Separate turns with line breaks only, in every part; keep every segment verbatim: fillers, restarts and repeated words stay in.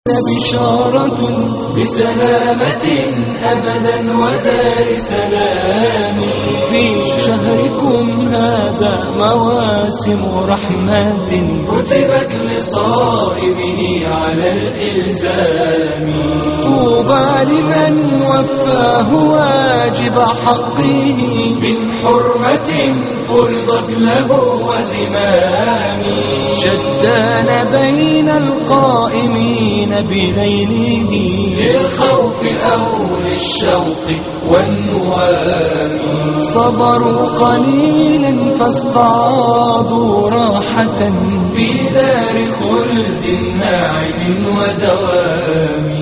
بشارة بسلامة أبدا ودار سلام في شهركم هذا مواسم رحمة كتبت لصائبه على الإلزام. طوبى لمن وفاه واجب حقه من حرمة فرضت له وذمام. شدان بين القائمين بليله للخوف أو للشوق والنوام. صبروا قليلا فاستعاضوا راحة في دار خلد ناعم ودوام.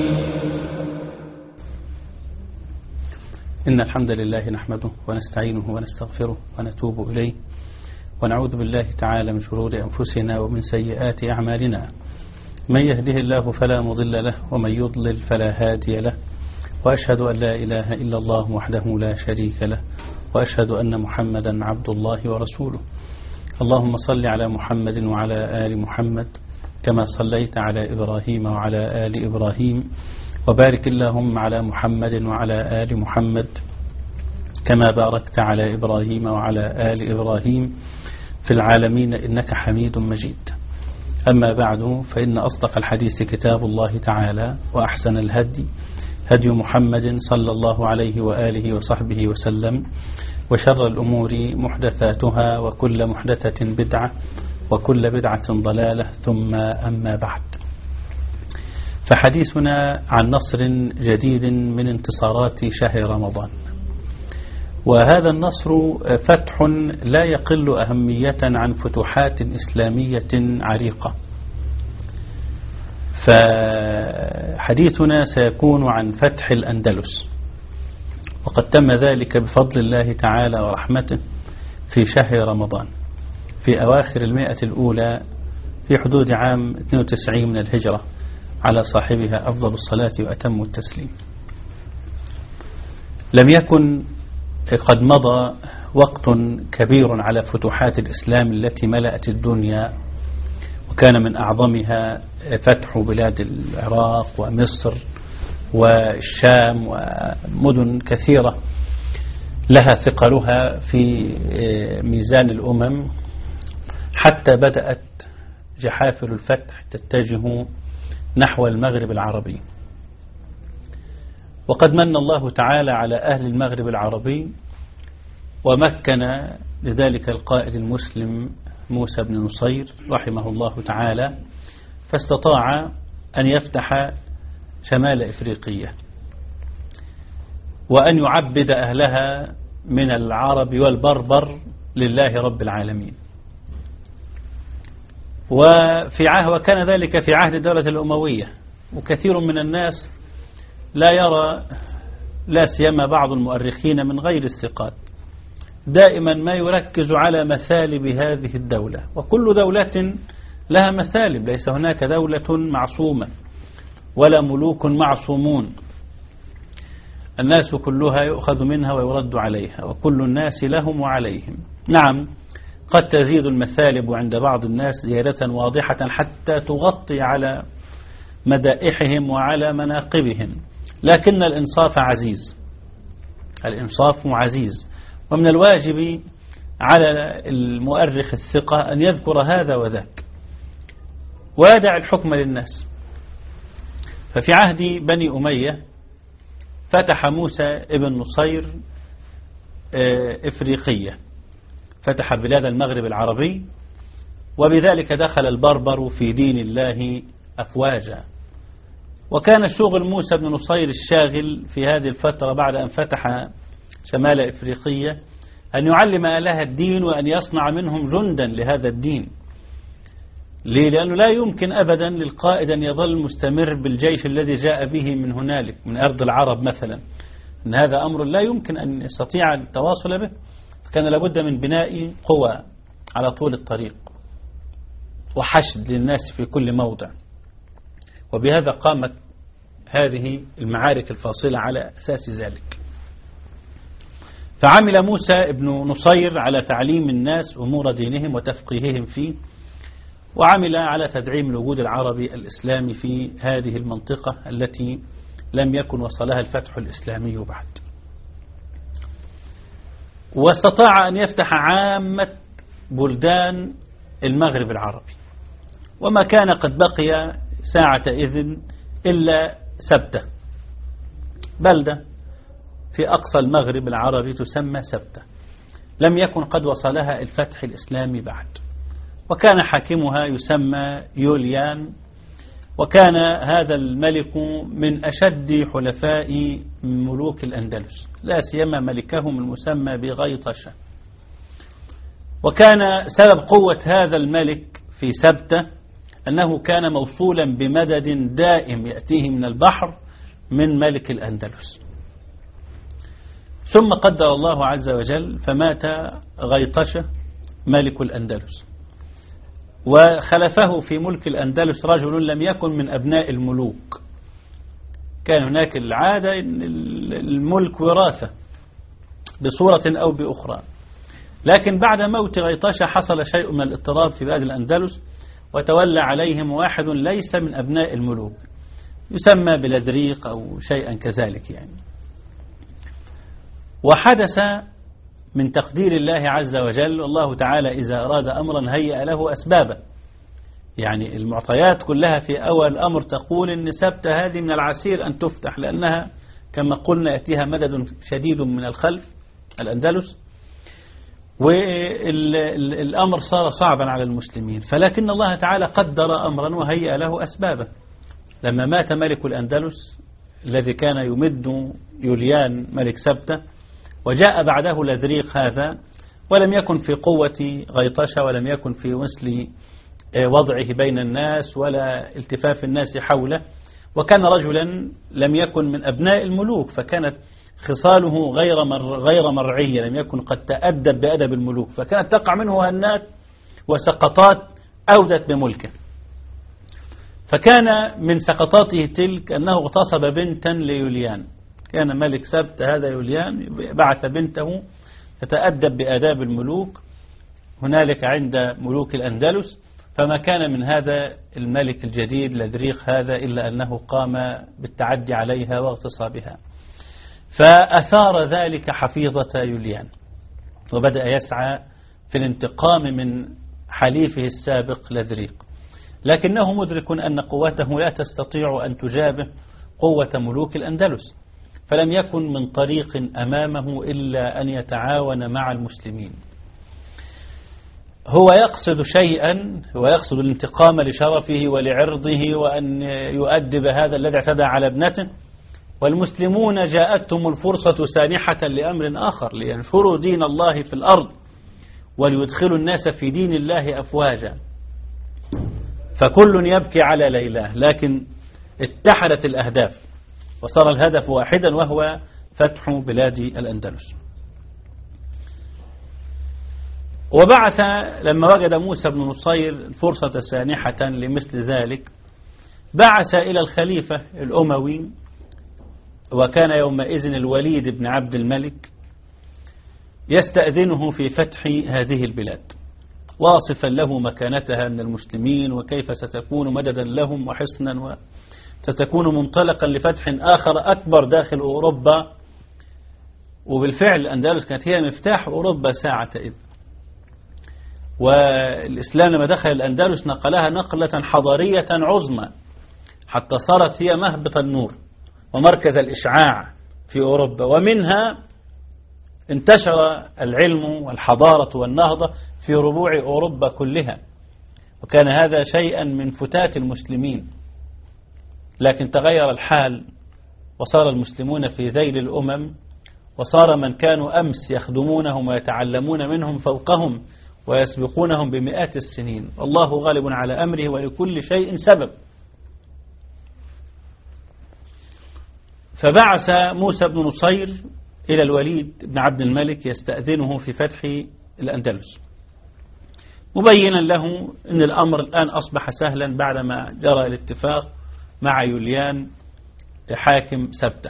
إن الحمد لله نحمده ونستعينه ونستغفره ونتوب إليه ونعوذ بالله تعالى من شرور أنفسنا ومن سيئات أعمالنا. من يهده الله فلا مضل له ومن يضلل فلا هادي له، وأشهد أن لا إله إلا الله وحده لا شريك له، وأشهد أن محمدا عبد الله ورسوله. اللهم صل على محمد وعلى آل محمد كما صليت على إبراهيم وعلى آل إبراهيم، وبارك اللهم على محمد وعلى آل محمد كما باركت على إبراهيم وعلى آل إبراهيم في العالمين إنك حميد مجيد. أما بعد، فإن أصدق الحديث كتاب الله تعالى، وأحسن الهدي هدي محمد صلى الله عليه وآله وصحبه وسلم، وشر الأمور محدثاتها، وكل محدثة بدعة، وكل بدعة ضلالة، ثم أما بعد. فحديثنا عن نصر جديد من انتصارات شهر رمضان، وهذا النصر فتح لا يقل أهمية عن فتوحات إسلامية عريقة. فحديثنا سيكون عن فتح الأندلس، وقد تم ذلك بفضل الله تعالى ورحمته في شهر رمضان في أواخر المئة الأولى في حدود عام اثنين وتسعين من الهجرة، على صاحبها أفضل الصلاة وأتم التسليم. لم يكن قد مضى وقت كبير على فتوحات الإسلام التي ملأت الدنيا، وكان من أعظمها فتح بلاد العراق ومصر والشام ومدن كثيرة لها ثقلها في ميزان الأمم، حتى بدأت جحافل الفتح تتجه نحو المغرب العربي. وقد من الله تعالى على أهل المغرب العربي، ومكن لذلك القائد المسلم موسى بن نصير رحمه الله تعالى، فاستطاع أن يفتح شمال إفريقية وأن يعبد أهلها من العرب والبربر لله رب العالمين. وفي عهد وكان ذلك في عهد الدولة الأموية، وكثير من الناس لا يرى، لا سيما بعض المؤرخين من غير الثقات، دائما ما يركز على مثالب هذه الدولة، وكل دولة لها مثالب، ليس هناك دولة معصومة ولا ملوك معصومون. الناس كلها يؤخذ منها ويرد عليها، وكل الناس لهم وعليهم. نعم، قد تزيد المثالب عند بعض الناس زيادة واضحة حتى تغطي على مدائحهم وعلى مناقبهم، لكن الإنصاف عزيز، الإنصاف عزيز، ومن الواجب على المؤرخ الثقة أن يذكر هذا وذاك ويدع الحكم للناس. ففي عهد بني أمية فتح موسى ابن نصير إفريقية، فتح بلاد المغرب العربي، وبذلك دخل البربر في دين الله أفواجا. وكان شغل موسى بن نصير الشاغل في هذه الفترة بعد أن فتح شمال إفريقية أن يعلم أهلها الدين، وأن يصنع منهم جندا لهذا الدين. ليه؟ لأنه لا يمكن أبدا للقائد أن يظل مستمر بالجيش الذي جاء به من هنالك من أرض العرب مثلا، أن هذا أمر لا يمكن أن يستطيع التواصل به، فكان لابد من بناء قوى على طول الطريق وحشد للناس في كل موضع. وبهذا قامت هذه المعارك الفاصلة على أساس ذلك. فعمل موسى ابن نصير على تعليم الناس أمور دينهم وتفقيههم فيه، وعمل على تدعيم الوجود العربي الإسلامي في هذه المنطقة التي لم يكن وصلها الفتح الإسلامي بعد. واستطاع أن يفتح عامة بلدان المغرب العربي، وما كان قد بقي ساعة إذن إلا سبتة، بلدة في أقصى المغرب العربي تسمى سبتة، لم يكن قد وصلها الفتح الإسلامي بعد، وكان حاكمها يسمى يوليان، وكان هذا الملك من أشد حلفاء ملوك الأندلس، لا سيما ملكهم المسمى بغيطشة. وكان سبب قوة هذا الملك في سبتة أنه كان موصولا بمدد دائم يأتيه من البحر من ملك الأندلس. ثم قدر الله عز وجل فمات غيطشة ملك الأندلس، وخلفه في ملك الأندلس رجل لم يكن من أبناء الملوك. كان هناك العادة أن الملك وراثة بصورة أو بأخرى، لكن بعد موت غيطشة حصل شيء من الاضطراب في بلاد الأندلس، وتولى عليهم واحد ليس من أبناء الملوك يسمى بلدريق أو شيئا كذلك يعني. وحدث من تقدير الله عز وجل، والله تعالى إذا أراد أمرا هيأ له أسبابا، يعني المعطيات كلها في أول الأمر تقول إن سبتة هذه من العسير أن تفتح، لأنها كما قلنا يأتيها مدد شديد من الخلف الأندلس، والأمر صار صعبا على المسلمين. فلكن الله تعالى قدر أمرا وهيأ له أسبابا. لما مات ملك الأندلس الذي كان يمد يوليان ملك سبتة، وجاء بعده لذريق هذا، ولم يكن في قوة غيطشة، ولم يكن في مثل وضعه بين الناس ولا التفاف الناس حوله، وكان رجلا لم يكن من أبناء الملوك، فكانت خصاله غير مر غير مرعية، لم يكن قد تأدب بأدب الملوك، فكانت تقع منه هنات وسقطات أودت بملكه. فكان من سقطاته تلك أنه اغتصب بنتا ليوليان، كان ملك سبت هذا يوليان بعث بنته تتأدب بآداب الملوك هنالك عند ملوك الأندلس، فما كان من هذا الملك الجديد لذريق هذا إلا أنه قام بالتعدي عليها واغتصابها، فأثار ذلك حفيظة يوليان، وبدأ يسعى في الانتقام من حليفه السابق لذريق، لكنه مدرك أن قوته لا تستطيع أن تجابه قوة ملوك الأندلس، فلم يكن من طريق أمامه إلا أن يتعاون مع المسلمين. هو يقصد شيئا، هو يقصد الانتقام لشرفه ولعرضه، وأن يؤدب هذا الذي اعتدى على ابنته، والمسلمون جاءتهم الفرصة سانحة لأمر آخر، لينشروا دين الله في الأرض وليدخلوا الناس في دين الله أفواجا، فكل يبكي على ليلاه، لكن اتحدت الأهداف وصار الهدف واحدا، وهو فتح بلاد الأندلس. وبعث لما وجد موسى بن نصير فرصة سانحة لمثل ذلك، بعث إلى الخليفة الأموي، وكان يومئذ الوليد بن عبد الملك، يستأذنه في فتح هذه البلاد، واصفا له مكانتها من المسلمين، وكيف ستكون مددا لهم وحصنا، وستكون منطلقا لفتح آخر أكبر داخل أوروبا. وبالفعل الأندلس كانت هي مفتاح أوروبا ساعة إذ، والإسلام لما دخل الأندلس نقلها نقلة حضارية عظمى، حتى صارت هي مهبط النور ومركز الإشعاع في أوروبا، ومنها انتشر العلم والحضارة والنهضة في ربوع أوروبا كلها، وكان هذا شيئا من فتات المسلمين. لكن تغير الحال، وصار المسلمون في ذيل الأمم، وصار من كانوا أمس يخدمونهم ويتعلمون منهم فوقهم ويسبقونهم بمئات السنين، والله غالب على أمره ولكل شيء سبب. فبعث موسى بن نصير إلى الوليد بن عبد الملك يستأذنه في فتح الأندلس، مبينا له أن الأمر الآن أصبح سهلا بعدما جرى الاتفاق مع يوليان حاكم سبتة.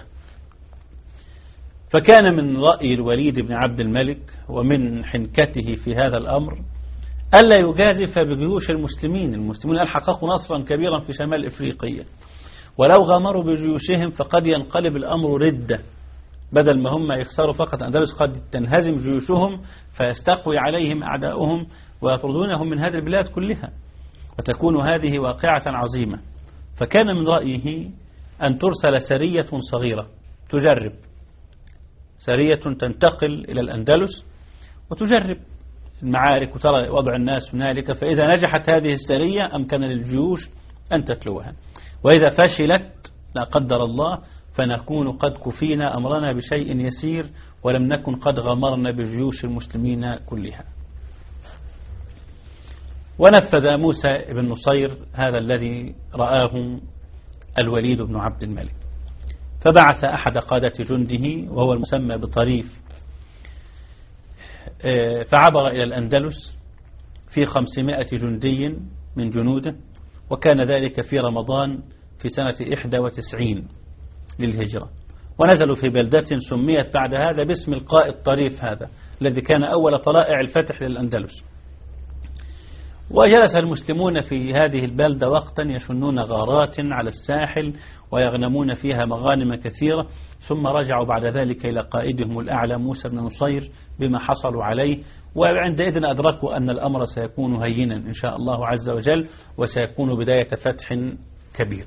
فكان من رأي الوليد بن عبد الملك ومن حنكته في هذا الأمر ألا يجازف بجيوش المسلمين. المسلمون الآن حققوا نصرا كبيرا في شمال إفريقيا، ولو غامروا بجيوشهم فقد ينقلب الأمر ردة، بدل ما هم يخسروا فقط أندلس قد تنهزم جيوشهم فيستقوي عليهم أعداؤهم ويطردونهم من هذه البلاد كلها، وتكون هذه واقعة عظيمة. فكان من رأيه أن ترسل سرية صغيرة تجرب، سرية تنتقل إلى الأندلس وتجرب المعارك وترى وضع الناس هنالك، فإذا نجحت هذه السرية أمكن للجيوش أن تتلوها، وإذا فشلت لا قدر الله فنكون قد كفينا أمرنا بشيء يسير ولم نكن قد غمرنا بجيوش المسلمين كلها. ونفذ موسى بن نصير هذا الذي رآه الوليد بن عبد الملك، فبعث أحد قادة جنده وهو المسمى بطريف، فعبر إلى الأندلس في خمسمائة جندي من جنوده، وكان ذلك في رمضان في سنة إحدى وتسعين للهجرة، ونزلوا في بلدة سميت بعد هذا باسم القائد طريف هذا الذي كان أول طلائع الفتح للأندلس. وجلس المسلمون في هذه البلدة وقتا يشنون غارات على الساحل ويغنمون فيها مغانم كثيرة، ثم رجعوا بعد ذلك إلى قائدهم الأعلى موسى بن نصير بما حصلوا عليه، وعندئذ أدركوا أن الأمر سيكون هينا إن شاء الله عز وجل، وسيكون بداية فتح كبير.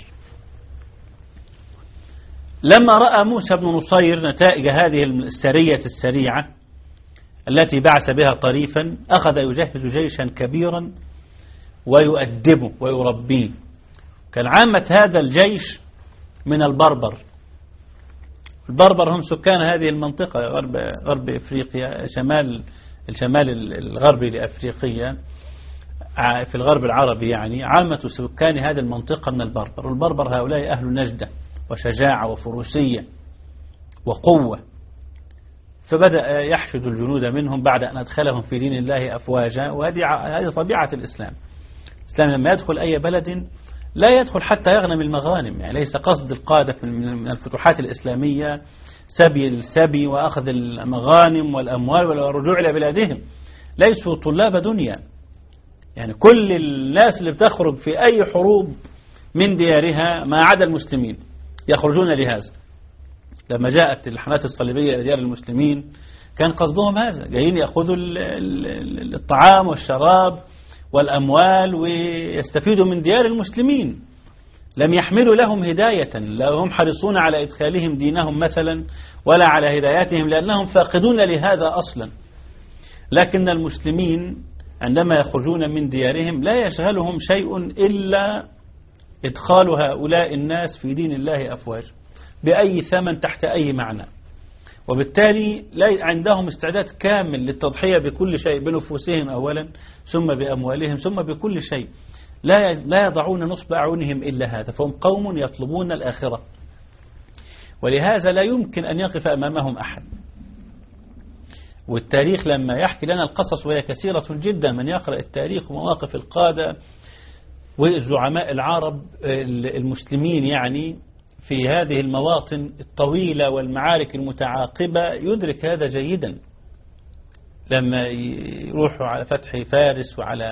لما رأى موسى بن نصير نتائج هذه السرية السريعة التي بعث بها طريفا، أخذ يجهز جيشا كبيرا ويؤدبه ويربيه. كان عامة هذا الجيش من البربر. البربر هم سكان هذه المنطقة غرب, غرب إفريقيا، شمال الشمال الغربي لأفريقيا في الغرب العربي، يعني عامة سكان هذه المنطقة من البربر. والبربر هؤلاء أهل نجدة وشجاعة وفروسية وقوة. فبدأ يحشد الجنود منهم بعد أن أدخلهم في دين الله أفواجا، وهذه هذه طبيعة الإسلام. الإسلام لما يدخل أي بلد لا يدخل حتى يغنم المغانم، يعني ليس قصد القادة من الفتوحات الإسلامية سبي السبي وأخذ المغانم والأموال والرجوع إلى بلادهم، ليسوا طلاب دنيا. يعني كل الناس اللي بتخرج في أي حروب من ديارها ما عدا المسلمين يخرجون لهذا. لما جاءت الحملات الصليبية إلى ديار المسلمين كان قصدهم هذا، جايين يأخذوا الطعام والشراب والأموال ويستفيدوا من ديار المسلمين، لم يحملوا لهم هداية، لا هم حريصون على إدخالهم دينهم مثلا ولا على هداياتهم، لأنهم فاقدون لهذا أصلا. لكن المسلمين عندما يخرجون من ديارهم لا يشغلهم شيء إلا إدخال هؤلاء الناس في دين الله أفواج بأي ثمن تحت أي معنى، وبالتالي لا عندهم استعداد كامل للتضحية بكل شيء، بنفوسهم أولا ثم بأموالهم ثم بكل شيء، لا لا يضعون نصب أعينهم إلا هذا. فهم قوم يطلبون الآخرة، ولهذا لا يمكن أن يقف أمامهم أحد. والتاريخ لما يحكي لنا القصص وهي كثيرة جدا، من يقرأ التاريخ ومواقف القادة والزعماء العرب المسلمين يعني في هذه المواطن الطويلة والمعارك المتعاقبة يدرك هذا جيدا. لما يروحوا على فتح فارس وعلى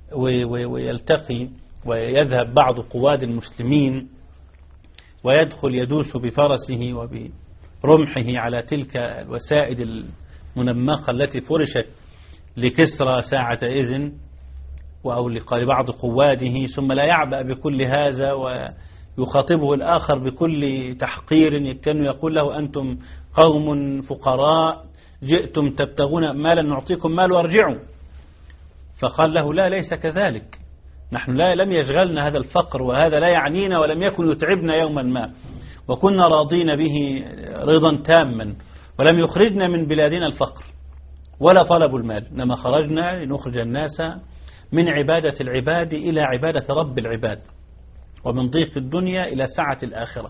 ويلتقي ويذهب بعض قواد المسلمين ويدخل يدوس بفرسه وبرمحه على تلك الوسائد المنمقة التي فرشت لكسرى ساعة إذن أو لبعض قواده، ثم لا يعبأ بكل هذا ويخاطبه الآخر بكل تحقير، كان يقول له أنتم قوم فقراء جئتم تبتغون مالا نعطيكم مال وارجعوا. فقال له لا، ليس كذلك، نحن لا لم يشغلنا هذا الفقر، وهذا لا يعنينا ولم يكن يتعبنا يوما ما، وكنا راضين به رضا تاما، ولم يخرجنا من بلادنا الفقر ولا طلب المال، إنما خرجنا لنخرج الناس من عبادة العباد إلى عبادة رب العباد، ومن ضيق الدنيا إلى سعة الآخرة.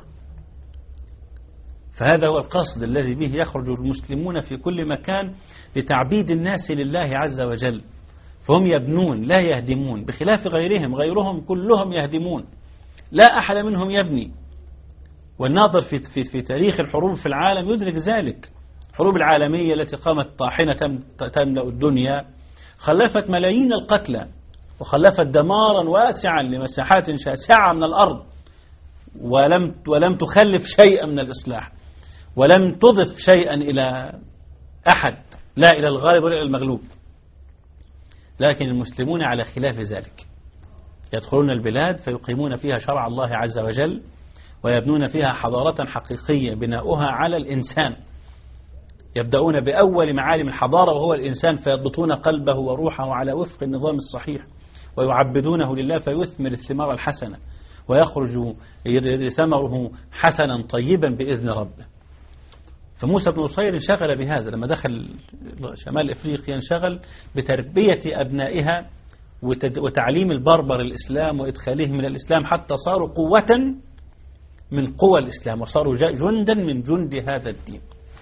فهذا هو القصد الذي به يخرج المسلمون في كل مكان لتعبيد الناس لله عز وجل. فهم يبنون لا يهدمون، بخلاف غيرهم، غيرهم كلهم يهدمون، لا أحد منهم يبني. والناظر في, في, في تاريخ الحروب في العالم يدرك ذلك. الحروب العالمية التي قامت طاحنة تملأ الدنيا، خلفت ملايين القتلى، وخلفت دمارا واسعا لمساحات شاسعة من الأرض، ولم ولم تخلف شيئا من الإصلاح، ولم تضف شيئا إلى أحد، لا إلى الغالب ولا إلى المغلوب. لكن المسلمون على خلاف ذلك، يدخلون البلاد فيقيمون فيها شرع الله عز وجل، ويبنون فيها حضارة حقيقية بناؤها على الإنسان. يبدأون بأول معالم الحضارة وهو الإنسان، فيضبطون قلبه وروحه على وفق النظام الصحيح، ويعبدونه لله فيثمر الثمار الحسنة، ويخرج ثمره حسنا طيبا بإذن ربه. فموسى بن نصير انشغل بهذا، لما دخل شمال إفريقيا انشغل بتربية أبنائها وتعليم البربر الإسلام وإدخالهم إلى الإسلام، حتى صاروا قوة من قوى الإسلام، وصاروا جندا من جند هذا الدين.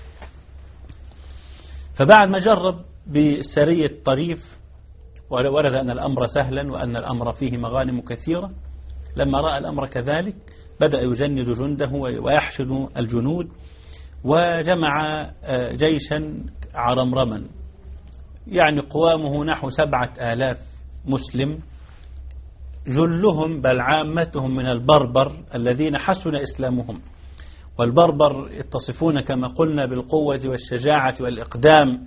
فبعد ما جرب بالسرية الطريف ورد أن الأمر سهلا وأن الأمر فيه مغانم كثيرة، لما رأى الأمر كذلك بدأ يجند جنده ويحشد الجنود، وجمع جيشا عرمرما، يعني قوامه نحو سبعة آلاف مسلم، جلهم بل عامتهم من البربر الذين حسن إسلامهم. والبربر يتصفون كما قلنا بالقوة والشجاعة والإقدام.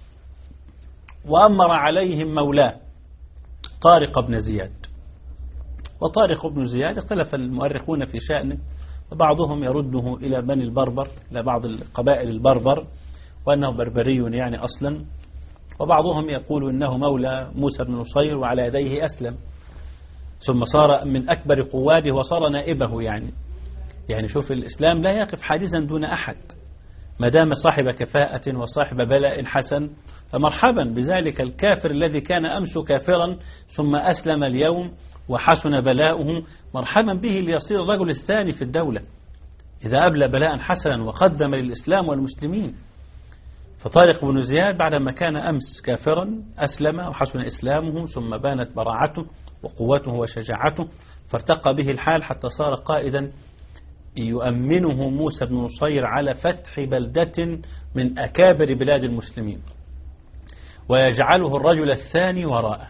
وأمر عليهم مولاه طارق بن زياد. وطارق بن زياد اختلف المؤرخون في شأنه، بعضهم يرده إلى بني البربر، إلى بعض القبائل البربر، وأنه بربري يعني أصلا، وبعضهم يقول إنه مولى موسى بن نصير وعلى يديه أسلم، ثم صار من أكبر قواده وصار نائبه. يعني يعني شوف، الإسلام لا يقف حاجزا دون أحد، ما دام صاحب كفاءة وصاحب بلاء حسن فمرحبا بذلك الكافر الذي كان أمس كافرا ثم أسلم اليوم وحسن بلاؤه، مرحبا به ليصير الرجل الثاني في الدولة إذا أبلى بلاء حسنا وقدم للإسلام والمسلمين. فطارق بن زياد بعدما كان أمس كافرا أسلم وحسن إسلامه، ثم بانت براعته وقوته وشجاعته، فارتقى به الحال حتى صار قائدا يؤمنه موسى بن نصير على فتح بلدة من أكابر بلاد المسلمين، ويجعله الرجل الثاني وراءه.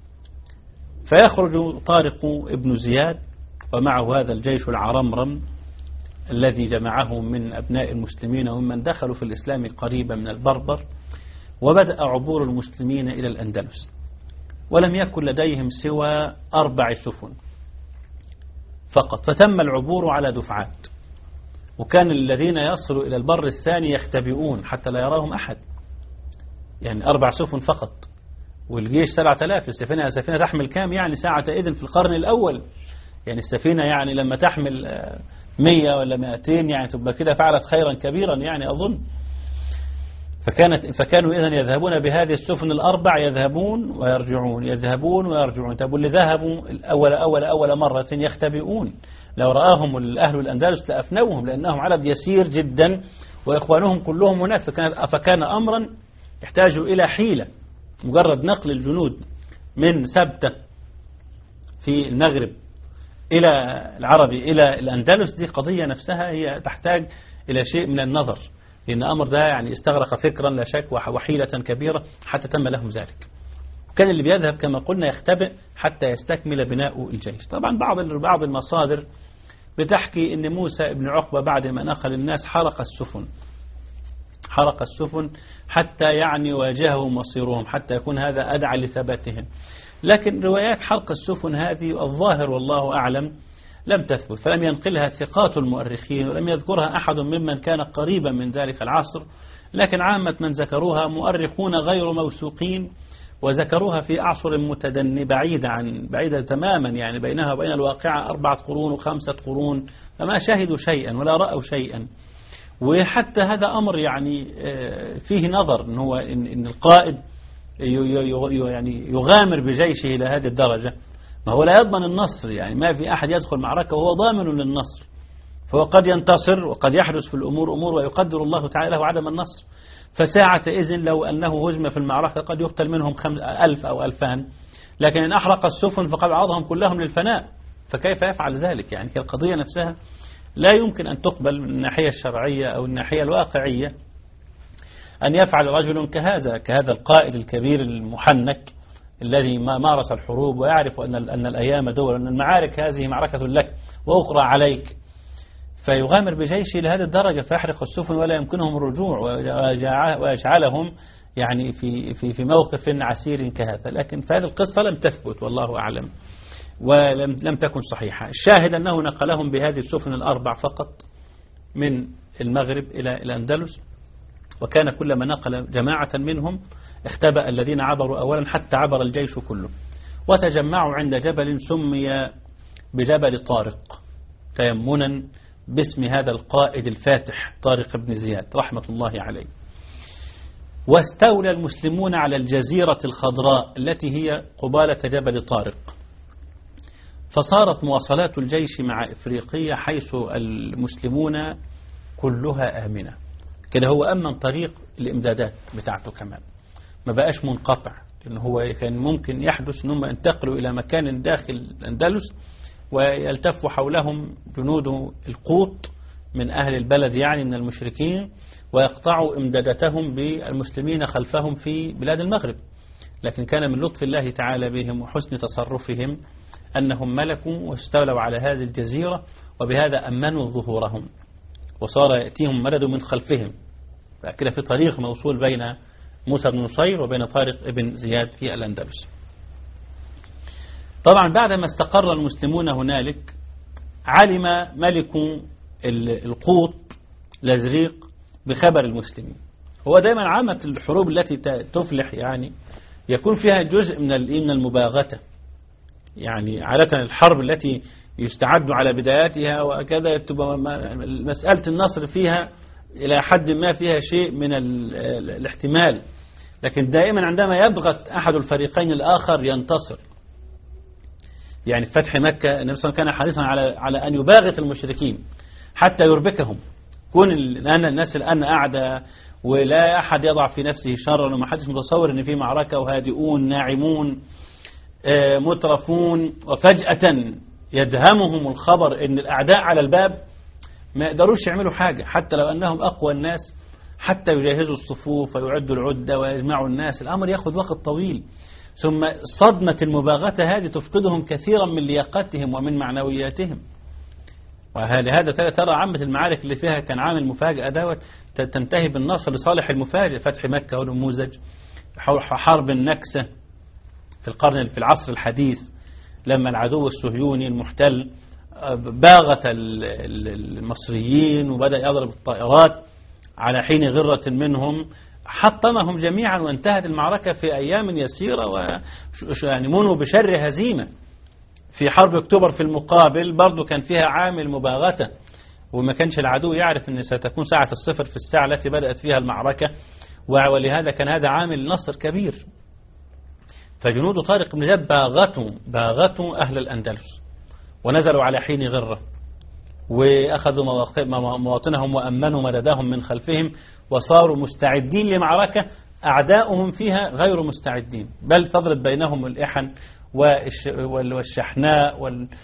فيخرج طارق ابن زياد ومعه هذا الجيش العرمرم الذي جمعه من أبناء المسلمين ومن دخلوا في الإسلام قريبا من البربر، وبدأ عبور المسلمين إلى الأندلس، ولم يكن لديهم سوى أربع سفن فقط، فتم العبور على دفعات، وكان الذين يصلوا إلى البر الثاني يختبئون حتى لا يراهم أحد. يعني أربع سفن فقط، والجيش سبعة آلاف. السفينة السفينة تحمل كام يعني ساعة إذن في القرن الأول؟ يعني السفينة يعني لما تحمل مية ولا مائتين يعني تبقى كده فعلت خيرا كبيرا يعني أظن. فكانت فكانوا إذن يذهبون بهذه السفن الأربع، يذهبون ويرجعون يذهبون ويرجعون. طب واللي ذهبوا الأول أول أول مرة يختبئون، لو رآهم الأهل الأندلس لأفنوهم لأنهم عدد يسير جدا وإخوانهم كلهم هناك، فكان, فكان أمرا يحتاج إلى حيلة. مجرد نقل الجنود من سبتة في المغرب إلى العربي إلى الأندلس دي قضية نفسها هي تحتاج إلى شيء من النظر، لأن الأمر ده يعني استغرق فكرا لا شك وحيلة كبيرة حتى تم لهم ذلك. كان اللي بيذهب كما قلنا يختبئ حتى يستكمل بناء الجيش. طبعا بعض بعض المصادر بتحكي أن موسى بن عقبة بعد ما نقل الناس حرق السفن حرق السفن حتى يعني واجههم مصيرهم، حتى يكون هذا أدعى لثباتهم. لكن روايات حرق السفن هذه الظاهر والله أعلم لم تثبت، فلم ينقلها ثقات المؤرخين ولم يذكرها أحد ممن كان قريبا من ذلك العصر، لكن عامة من ذكروها مؤرخون غير موثوقين، وذكروها في أعصر متدني بعيدة عن بعيدة تماما، يعني بينها وبين الواقعة أربعة قرون وخمسة قرون، فما شاهدوا شيئا ولا رأوا شيئا. وحتى هذا أمر يعني فيه نظر، إن هو إن, إن القائد يعني يغامر بجيشه إلى هذه الدرجة، ما هو لا يضمن النصر، يعني ما في أحد يدخل معركة وهو ضامن للنصر، فهو قد ينتصر وقد يحدث في الأمور أمور ويقدر الله تعالى له عدم النصر. فساعة إذن لو أنه هزم في المعركة قد يقتل منهم ألف أو ألفان، لكن إن أحرق السفن فقد عرضهم كلهم للفناء، فكيف يفعل ذلك؟ يعني القضية نفسها لا يمكن أن تقبل من الناحية الشرعية أو الناحية الواقعية أن يفعل رجل كهذا كهذا القائد الكبير المحنك الذي ما مارس الحروب ويعرف أن أن الأيام دول، أن المعارك هذه معركة لك وأخرى عليك، فيغامر بجيشه لهذه الدرجة فيحرق السفن ولا يمكنهم الرجوع ويجعلهم يعني في في في موقف عسير كهذا. لكن في هذه القصة لم تثبت والله أعلم ولم لم تكن صحيحة. الشاهد أنه نقلهم بهذه السفن الأربع فقط من المغرب إلى الأندلس، وكان كلما نقل جماعة منهم اختبأ الذين عبروا أولا حتى عبر الجيش كله، وتجمعوا عند جبل سمي بجبل طارق تيمنا باسم هذا القائد الفاتح طارق بن زياد رحمة الله عليه. واستولى المسلمون على الجزيرة الخضراء التي هي قبالة جبل طارق، فصارت مواصلات الجيش مع إفريقية حيث المسلمون كلها آمنة كده. هو أمن طريق الإمدادات بتاعته كمان، ما بقاش منقطع، لأنه هو كان ممكن يحدث أنهم ينتقلوا إلى مكان داخل الأندلس ويلتف حولهم جنود القوط من أهل البلد يعني من المشركين، ويقطعوا إمدادتهم بالمسلمين خلفهم في بلاد المغرب. لكن كان من لطف الله تعالى بهم وحسن تصرفهم أنهم ملكوا واستولوا على هذه الجزيرة، وبهذا أمنوا ظهورهم وصار يأتيهم مدد من خلفهم. فكده في طريق موصول بين موسى بن نصير وبين طارق بن زياد في الأندلس. طبعا بعدما استقر المسلمون هنالك علم ملك القوط لزريق بخبر المسلمين. هو دائما عامة الحروب التي تفلح يعني يكون فيها جزء من من المباغتة، يعني عادة الحرب التي يستعد على بداياتها وكذا تبقى مسألة النصر فيها إلى حد ما فيها شيء من الاحتمال، لكن دائما عندما يبغت أحد الفريقين الآخر ينتصر. يعني في فتح مكة النبي صلى الله عليه وسلم كان حريصا على على أن يباغت المشركين حتى يربكهم. كون الآن الناس الآن قاعدة ولا أحد يضع في نفسه شرا وما حدش متصور أن في معركة وهادئون ناعمون مترفون، وفجأة يدهمهم الخبر أن الأعداء على الباب، ما يقدروش يعملوا حاجة حتى لو أنهم أقوى الناس، حتى يجهزوا الصفوف ويعدوا العدة ويجمعوا الناس. الأمر يأخذ وقت طويل، ثم صدمة المباغتة هذه تفقدهم كثيرا من لياقتهم ومن معنوياتهم. ولهذا ترى عامة المعارك اللي فيها كان عامل مفاجأة دوت تنتهي بالنصر لصالح المفاجئ. فتح مكة ونموذج، حرب النكسة في القرن في العصر الحديث لما العدو الصهيوني المحتل باغت المصريين وبدأ يضرب الطائرات على حين غرة منهم، حطمهم جميعا وانتهت المعركة في أيام يسيرة ومنوا بشر هزيمة. في حرب أكتوبر في المقابل برضو كان فيها عامل مباغتة، وما كانش العدو يعرف أن ستكون ساعة الصفر في الساعة التي بدأت فيها المعركة، ولهذا كان هذا عامل نصر كبير. فجنود طارق بن زياد باغتوا باغتوا أهل الأندلس ونزلوا على حين غرة، وأخذوا مواطنهم وأمنوا مددهم من خلفهم، وصاروا مستعدين لمعركة أعداؤهم فيها غير مستعدين، بل تضرب بينهم الإحن والشحناء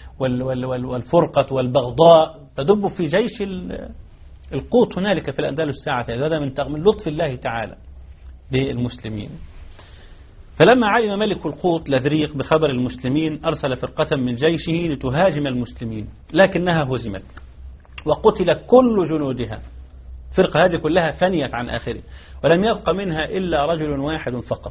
والفرقة والبغضاء تدب في جيش القوط هنالك في الأندلس ساعة. هذا من لطف الله تعالى بالمسلمين. فلما علم ملك القوط لذريق بخبر المسلمين أرسل فرقة من جيشه لتهاجم المسلمين، لكنها هزمت وقتل كل جنودها. فرقة هذه كلها فنيت عن آخره، ولم يبق منها إلا رجل واحد فقط.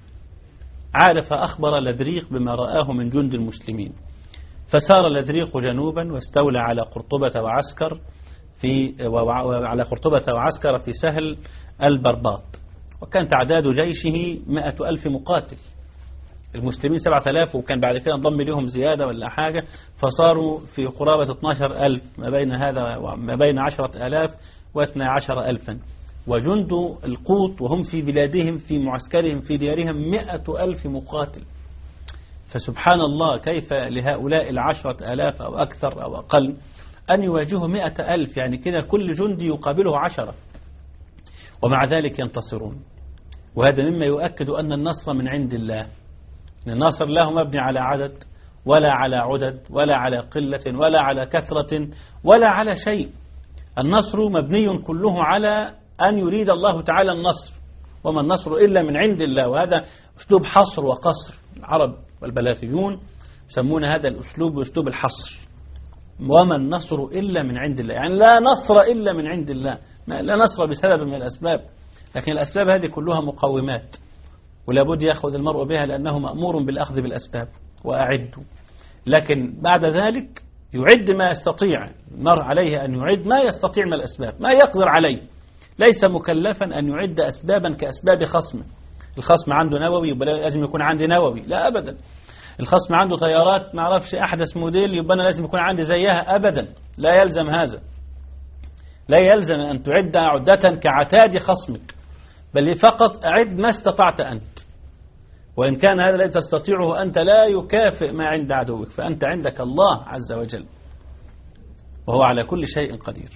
عاد فأخبر لذريق بما رآه من جند المسلمين، فسار لذريق جنوبا واستولى على قرطبة وعسكر في وعلى قرطبة وعسكر في سهل البرباط، وكان تعداد جيشه مئة ألف مقاتل، المسلمين سبعة آلاف، وكان بعد كده انضم لهم زيادة ولا حاجة، فصاروا في قرابة اثني عشر ألف، ما بين هذا ما بين عشرة آلاف واثنى عشر ألفا. وجند القوط وهم في بلادهم في معسكرهم في ديارهم مئة ألف مقاتل. فسبحان الله كيف لهؤلاء العشرة آلاف أو أكثر أو أقل أن يواجهوا مئة ألف، يعني كده كل جندي يقابله عشرة، ومع ذلك ينتصرون. وهذا مما يؤكد أن النصر من عند الله. النصر لا مبني على عدد ولا على عدد ولا على قلة ولا على كثرة ولا على شيء. النصر مبني كله على أن يريد الله تعالى النصر، وما النصر إلا من عند الله. وهذا أسلوب حصر وقصر. العرب والبلاغيون يسمون هذا الأسلوب أسلوب الحصر. وما النصر إلا من عند الله، يعني لا نصر إلا من عند الله، لا نصر بسبب من الأسباب، لكن الأسباب هذه كلها مقومات ولا بد يأخذ المرء بها لأنه مأمور بالأخذ بالأسباب وأعدوا. لكن بعد ذلك يعد ما يستطيع، مر عليه أن يعد ما يستطيع من الأسباب، ما يقدر عليه. ليس مكلفا أن يعد أسبابا كأسباب خصمه. الخصم عنده نووي يبقى لازم يكون عندي نووي، لا أبدا. الخصم عنده طيارات ما أعرفش أحدث موديل يبقى أنا لازم يكون عندي زيها، أبدا. لا يلزم هذا، لا يلزم أن تعد عدة كعتاد خصمك، بل فقط أعد ما استطعت أنت. وإن كان هذا لا تستطيعه أنت لا يكافئ ما عند عدوك، فأنت عندك الله عز وجل وهو على كل شيء قدير.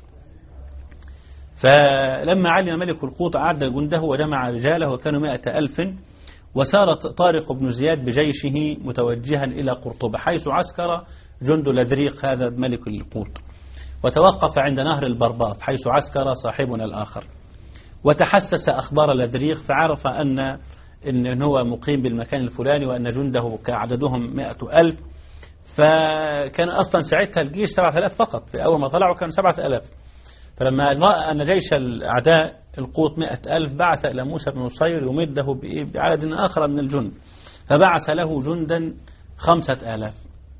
فلما علم ملك القوط أعد جنده وجمع رجاله وكانوا مائة ألف، وسار طارق بن زياد بجيشه متوجها إلى قرطبة حيث عسكر جند لذريق هذا ملك القوط، وتوقف عند نهر البرباط حيث عسكر صاحبنا الآخر، وتحسس أخبار لذريق فعرف أن إن هو مقيم بالمكان الفلاني وأن جنده كعددهم مائة ألف. فكان أصلا ساعتها الجيش سبعة آلاف فقط، في أول ما طلعوا كان سبعة آلاف. فلما رأى أن جيش الأعداء القوط مائة ألف بعث إلى موسى بن نصير يمده بعدد آخر من الجند، فبعث له جندا خمسة آلاف،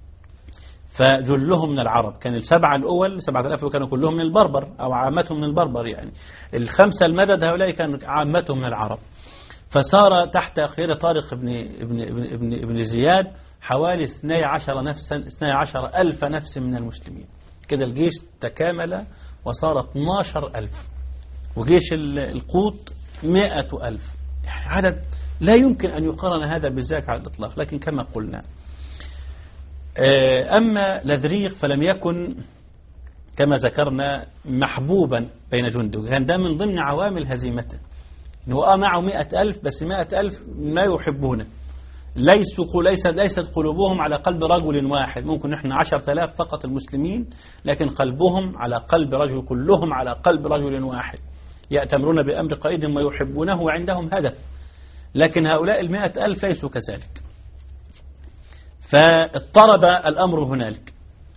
فجلهم من العرب. كان السبعة الأول سبعة آلاف كانوا كلهم من البربر أو عامتهم من البربر، يعني الخمسة المدد هؤلاء كانوا عامتهم من العرب. فصار تحت خير طارق بن, ابن, ابن, ابن, ابن زياد حوالي اثني عشر نفسا اثني عشر ألف نفس من المسلمين. كده الجيش تكامل وصار اثني عشر ألف، وجيش القوط مائة ألف، يعني عدد لا يمكن أن يقارن هذا بذاك على الإطلاق. لكن كما قلنا أما لذريق فلم يكن كما ذكرنا محبوبا بين جنده، كان ده من ضمن عوامل هزيمته، إنه معه مائة ألف بس مائة ألف ما يحبونه، ليسوا ليست ليست قلوبهم على قلب رجل واحد. ممكن نحن عشرة آلاف فقط المسلمين، لكن قلبهم على قلب رجل، كلهم على قلب رجل واحد، يأتمرون بأمر قائدهم ويحبونه وعندهم هدف. لكن هؤلاء المائة ألف ليسوا كذلك، فاضطرب الأمر هنالك.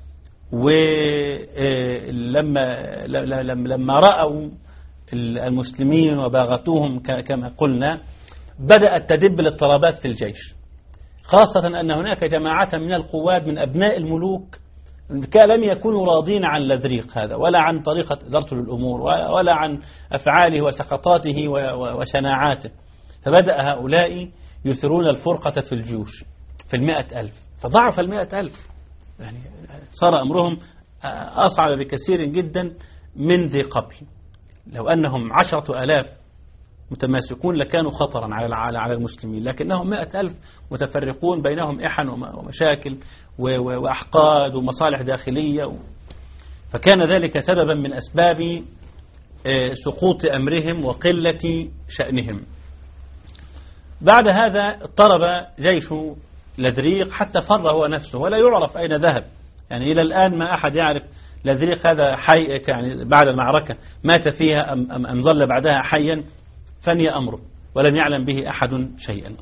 ولما لما رأوا المسلمين وباغتوهم كما قلنا بدأت تدب الاضطرابات في الجيش، خاصة أن هناك جماعة من القواد من أبناء الملوك لم يكونوا راضين عن لذريق هذا، ولا عن طريقة إدارته للأمور، ولا عن أفعاله وسقطاته وشناعاته. فبدأ هؤلاء يثيرون الفرقة في الجيوش في المائة ألف، فضعف المائة ألف، يعني صار أمرهم أصعب بكثير جدا من ذي قبل. لو أنهم عشرة آلاف متماسكون لكانوا خطرا على على المسلمين، لكنهم مائة ألف متفرقون بينهم إحن ومشاكل وأحقاد ومصالح داخلية، فكان ذلك سببا من أسباب سقوط أمرهم وقلة شأنهم. بعد هذا اضطرب جيش لذريق حتى فر هو نفسه ولا يعرف أين ذهب، يعني إلى الآن ما أحد يعرف لذريق هذا حي، يعني بعد المعركة مات فيها أم, أم, أم ظل بعدها حيا، فني أمره ولم يعلم به أحد شيئا.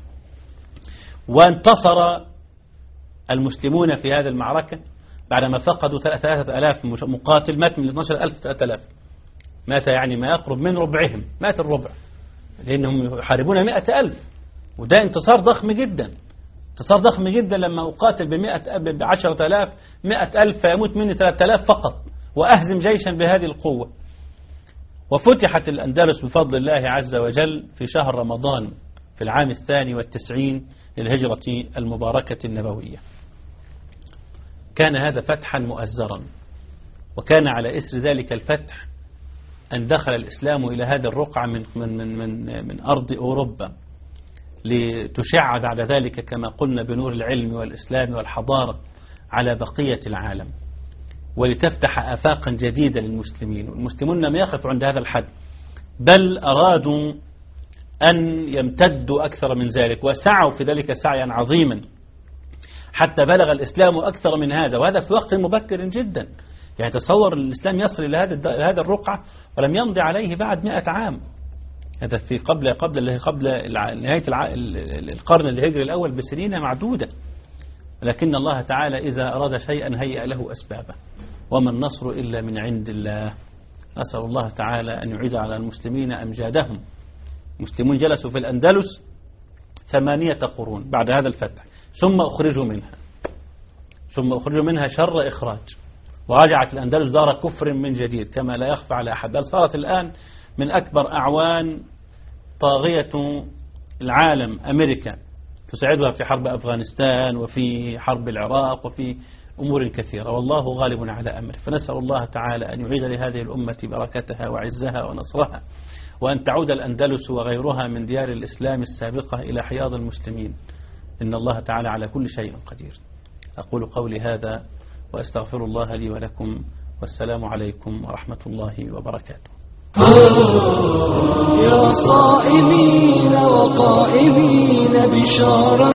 وانتصر المسلمون في هذه المعركة بعدما فقدوا ثلاثة آلاف مقاتل، مات من اثني عشر ألف ثلاثة آلاف، مات يعني ما يقرب من ربعهم، مات الربع، لأنهم يحاربون مائة ألف، وده انتصار ضخم جدا، انتصار ضخم جدا. لما أقاتل بمائة بعشرة آلاف مائة ألف فيموت مني ثلاثة آلاف فقط، وأهزم جيشا بهذه القوة. وفتحت الأندلس بفضل الله عز وجل في شهر رمضان في العام الثاني والتسعين للهجرة المباركة النبوية. كان هذا فتحا مؤزرا، وكان على إثر ذلك الفتح أن دخل الإسلام إلى هذه الرقعة من, من, من, من, من أرض أوروبا، لتشع بعد ذلك كما قلنا بنور العلم والإسلام والحضارة على بقية العالم، ولتفتح آفاقا جديدة للمسلمين. والمسلمون لم يقفوا عند هذا الحد، بل أرادوا أن يمتدوا أكثر من ذلك، وسعوا في ذلك سعيا عظيما حتى بلغ الإسلام أكثر من هذا، وهذا في وقت مبكر جدا. يعني تصور الإسلام يصل إلى هذا هذا الرقعة ولم يمضي عليه بعد مئة عام. هذا في قبل قبل قبل نهاية القرن الهجري الأول بسنين معدودة. لكن الله تعالى إذا أراد شيئا هيأ له أسبابه، وما النصر إلا من عند الله. أسأل الله تعالى أن يعيد على المسلمين أمجادهم. المسلمون جلسوا في الأندلس ثمانية قرون بعد هذا الفتح، ثم أخرجوا منها ثم أخرجوا منها شر إخراج، ورجعت الأندلس دار كفر من جديد كما لا يخفى على أحد، بل صارت الآن من أكبر أعوان طاغية العالم أمريكا، تساعدها في حرب أفغانستان وفي حرب العراق وفي أمور كثيرة، والله غالب على أمره. فنسأل الله تعالى أن يعيد لهذه الأمة بركتها وعزها ونصرها، وأن تعود الأندلس وغيرها من ديار الإسلام السابقة إلى حياض المسلمين. إن الله تعالى على كل شيء قدير. أقول قولي هذا وأستغفر الله لي ولكم، والسلام عليكم ورحمة الله وبركاته.
يا صائمين وقائمين بشارة